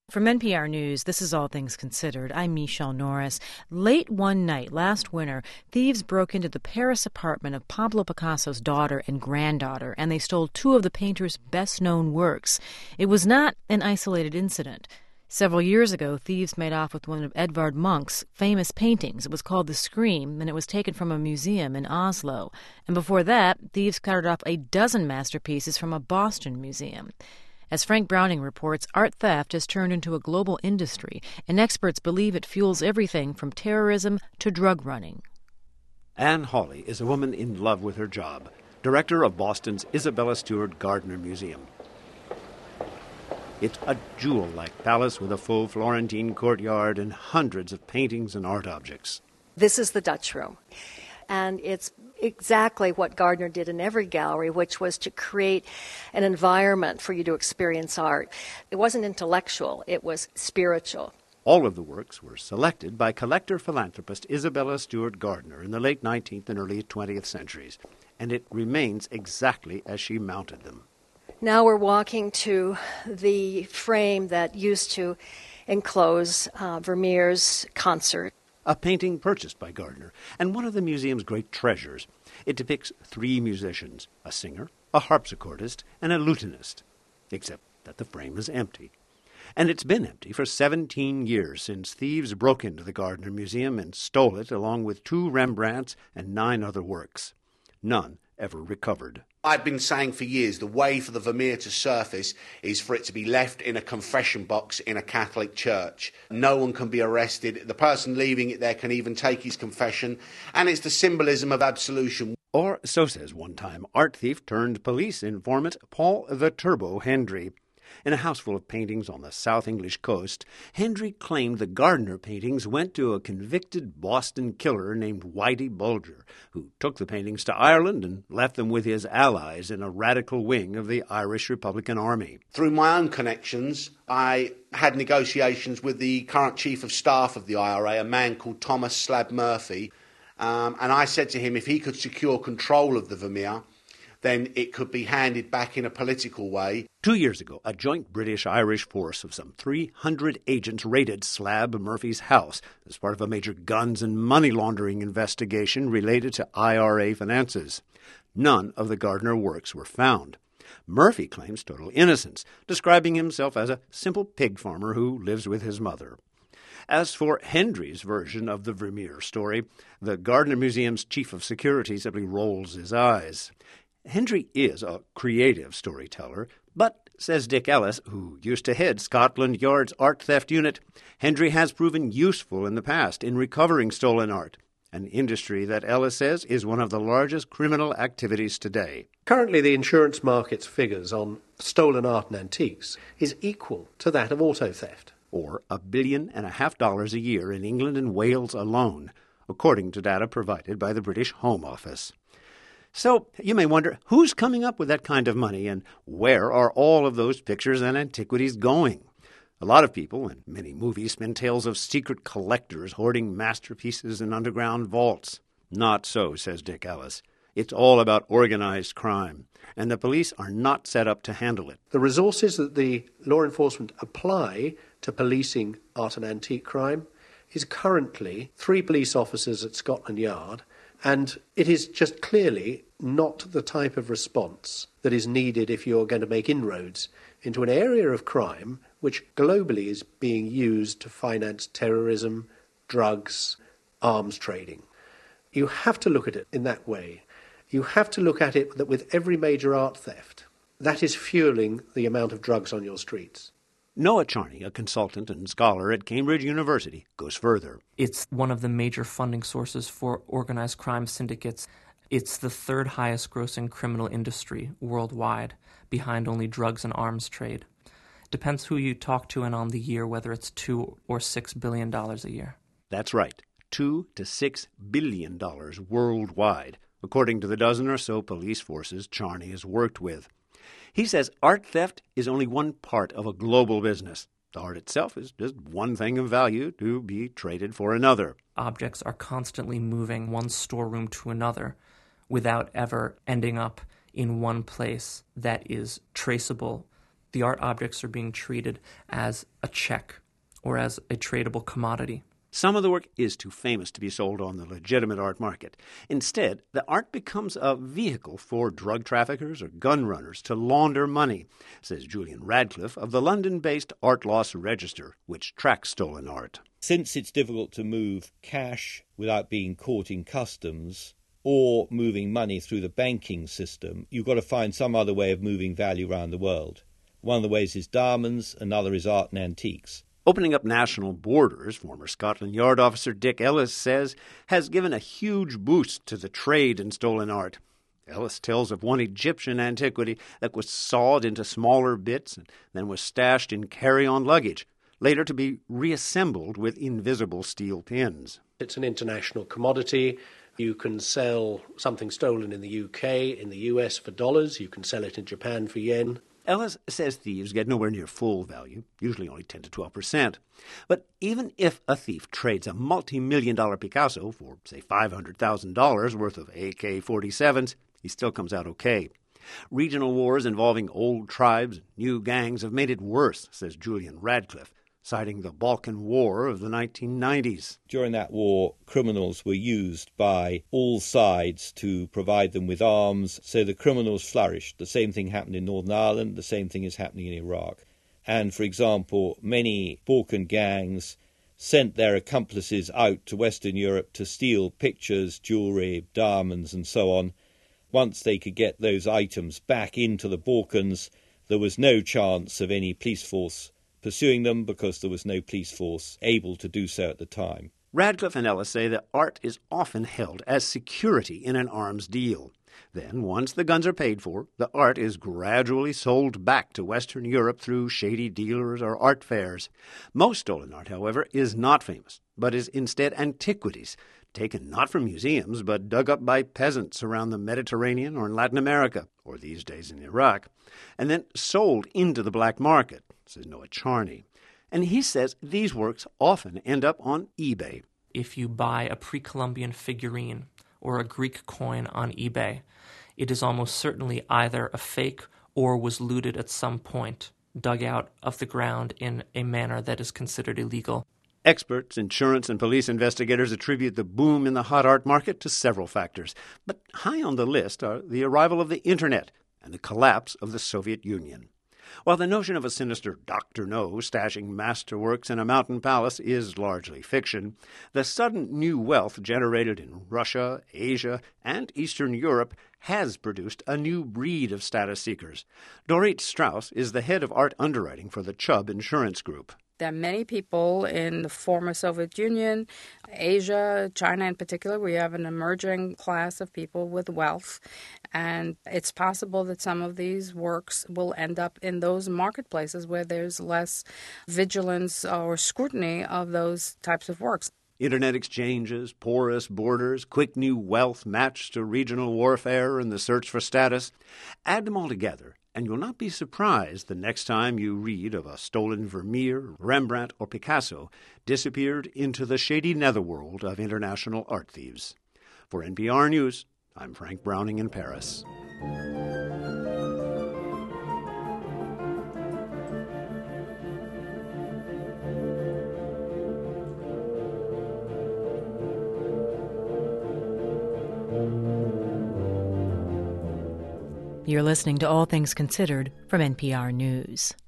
From NPR News, this is All Things Considered. I'm Michelle Norris. Late one night last winter, thieves broke into the Paris apartment of Pablo Picasso's daughter and granddaughter, and they stole two of the painter's best-known works. It was not an isolated incident. Several years ago, thieves made off with one of Edvard Munch's famous paintings. It was called The Scream, and it was taken from a museum in Oslo. And before that, thieves carted off a dozen masterpieces from a Boston museum. As Frank Browning reports, art theft has turned into a global industry, and experts believe it fuels everything from terrorism to drug running. Anne Hawley is a woman in love with her job, director of Boston's Isabella Stewart Gardner Museum. It's a jewel-like palace with a full Florentine courtyard and hundreds of paintings and art objects. This is the Dutch Room, and it's exactly what Gardner did in every gallery, which was to create an environment for you to experience art. It wasn't intellectual, it was spiritual. All of the works were selected by collector-philanthropist Isabella Stewart Gardner in the late 19th and early 20th centuries, and it remains exactly as she mounted them. Now we're walking to the frame that used to enclose Vermeer's concert. A painting purchased by Gardner, and one of the museum's great treasures. It depicts three musicians, a singer, a harpsichordist, and a lutenist, except that the frame is empty. And it's been empty for 17 years since thieves broke into the Gardner Museum and stole it along with two Rembrandts and 9 other works. None ever recovered. I've been saying for years the way for the Vermeer to surface is for it to be left in a confession box in a Catholic church. No one can be arrested. The person leaving it there can even take his confession, and it's the symbolism of absolution. Or, so says one-time art thief turned police informant Paul the Turbo Hendry. In a house full of paintings on the South English coast, Hendry claimed the Gardner paintings went to a convicted Boston killer named Whitey Bulger, who took the paintings to Ireland and left them with his allies in a radical wing of the Irish Republican Army. Through my own connections, I had negotiations with the current Chief of Staff of the IRA, a man called Thomas Slab Murphy, and I said to him if he could secure control of the Vermeer, then it could be handed back in a political way. 2 years ago, a joint British-Irish force of some 300 agents raided Slab Murphy's house as part of a major guns and money laundering investigation related to IRA finances. None of the Gardner works were found. Murphy claims total innocence, describing himself as a simple pig farmer who lives with his mother. As for Hendry's version of the Vermeer story, the Gardner Museum's chief of security simply rolls his eyes. Hendry is a creative storyteller, but, says Dick Ellis, who used to head Scotland Yard's art theft unit, Hendry has proven useful in the past in recovering stolen art, an industry that Ellis says is one of the largest criminal activities today. Currently, the insurance market's figures on stolen art and antiques is equal to that of auto theft. Or $1.5 billion a year in England and Wales alone, according to data provided by the British Home Office. So you may wonder, who's coming up with that kind of money, and where are all of those pictures and antiquities going? A lot of people, and many movies, spin tales of secret collectors hoarding masterpieces in underground vaults. Not so, says Dick Ellis. It's all about organized crime, and the police are not set up to handle it. The resources that the law enforcement apply to policing art and antique crime is currently 3 police officers at Scotland Yard, and it is just clearly not the type of response that is needed if you're going to make inroads into an area of crime which globally is being used to finance terrorism, drugs, arms trading. You have to look at it in that way. You have to look at it that with every major art theft, that is fueling the amount of drugs on your streets. Noah Charney, a consultant and scholar at Cambridge University, goes further. It's one of the major funding sources for organized crime syndicates. It's the 3rd highest grossing criminal industry worldwide, behind only drugs and arms trade. Depends who you talk to and on the year, whether it's $2 or $6 billion a year. That's right, $2 to $6 billion worldwide, according to the dozen or so police forces Charney has worked with. He says art theft is only one part of a global business. The art itself is just one thing of value to be traded for another. Objects are constantly moving one storeroom to another without ever ending up in one place that is traceable. The art objects are being treated as a check or as a tradable commodity. Some of the work is too famous to be sold on the legitimate art market. Instead, the art becomes a vehicle for drug traffickers or gun runners to launder money, says Julian Radcliffe of the London-based Art Loss Register, which tracks stolen art. Since it's difficult to move cash without being caught in customs or moving money through the banking system, you've got to find some other way of moving value around the world. One of the ways is diamonds, another is art and antiques. Opening up national borders, former Scotland Yard officer Dick Ellis says, has given a huge boost to the trade in stolen art. Ellis tells of one Egyptian antiquity that was sawed into smaller bits and then was stashed in carry-on luggage, later to be reassembled with invisible steel pins. It's an international commodity. You can sell something stolen in the UK, in the US for dollars. You can sell it in Japan for yen. Ellis says thieves get nowhere near full value, usually only 10 to 12%. But even if a thief trades a multi-million-dollar Picasso for, say, $500,000 worth of AK-47s, he still comes out okay. Regional wars involving old tribes and new gangs have made it worse, says Julian Radcliffe, citing the Balkan War of the 1990s. During that war, criminals were used by all sides to provide them with arms, so the criminals flourished. The same thing happened in Northern Ireland, the same thing is happening in Iraq. And, for example, many Balkan gangs sent their accomplices out to Western Europe to steal pictures, jewellery, diamonds and so on. Once they could get those items back into the Balkans, there was no chance of any police force pursuing them because there was no police force able to do so at the time. Radcliffe and Ellis say that art is often held as security in an arms deal. Then, once the guns are paid for, the art is gradually sold back to Western Europe through shady dealers or art fairs. Most stolen art, however, is not famous, but is instead antiquities, taken not from museums, but dug up by peasants around the Mediterranean or in Latin America, or these days in Iraq, and then sold into the black market, says Noah Charney. And he says these works often end up on eBay. If you buy a pre-Columbian figurine or a Greek coin on eBay, it is almost certainly either a fake or was looted at some point, dug out of the ground in a manner that is considered illegal. Experts, insurance, and police investigators attribute the boom in the hot art market to several factors. But high on the list are the arrival of the Internet and the collapse of the Soviet Union. While the notion of a sinister Dr. No stashing masterworks in a mountain palace is largely fiction, the sudden new wealth generated in Russia, Asia, and Eastern Europe has produced a new breed of status seekers. Dorit Strauss is the head of art underwriting for the Chubb Insurance Group. There are many people in the former Soviet Union, Asia, China in particular. We have an emerging class of people with wealth, and it's possible that some of these works will end up in those marketplaces where there's less vigilance or scrutiny of those types of works. Internet exchanges, porous borders, quick new wealth matched to regional warfare and the search for status. Add them all together, and you'll not be surprised the next time you read of a stolen Vermeer, Rembrandt, or Picasso disappeared into the shady netherworld of international art thieves. For NPR News, I'm Frank Browning in Paris. You're listening to All Things Considered from NPR News.